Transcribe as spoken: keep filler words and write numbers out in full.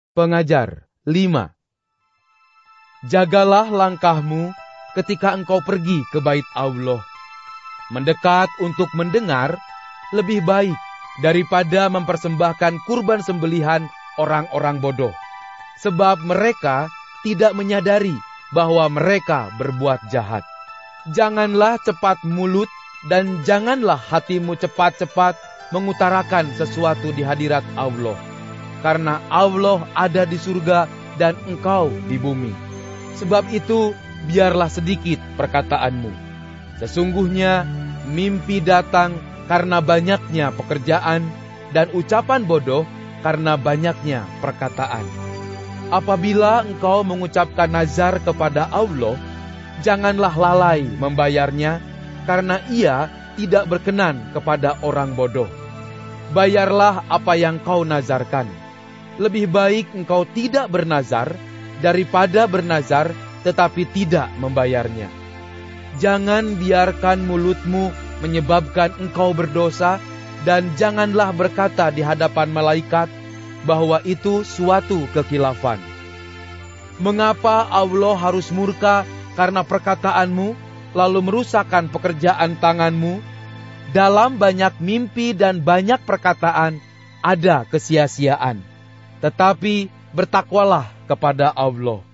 Pengajar lima. Jagalah langkahmu ketika engkau pergi ke bait Allah. Mendekat untuk mendengar lebih baik daripada mempersembahkan kurban sembelihan orang-orang bodoh. Sebab mereka tidak menyadari bahwa mereka berbuat jahat. Janganlah cepat mulut dan janganlah hatimu cepat-cepat mengutarakan sesuatu di hadirat Allah. Karena Allah ada di surga dan engkau di bumi. Sebab itu, biarlah sedikit perkataanmu. Sesungguhnya, mimpi datang karena banyaknya pekerjaan, dan ucapan bodoh karena banyaknya perkataan. Apabila engkau mengucapkan nazar kepada Allah, janganlah lalai membayarnya, karena ia tidak berkenan kepada orang bodoh. Bayarlah apa yang kau nazarkan. Lebih baik engkau tidak bernazar, daripada bernazar tetapi tidak membayarnya. Jangan biarkan mulutmu menyebabkan engkau berdosa, dan janganlah berkata di hadapan malaikat bahwa itu suatu kekilafan. Mengapa Allah harus murka karena perkataanmu, lalu merusakkan pekerjaan tanganmu? Dalam banyak mimpi dan banyak perkataan ada kesia-siaan. Tetapi bertakwalah kepada Allah.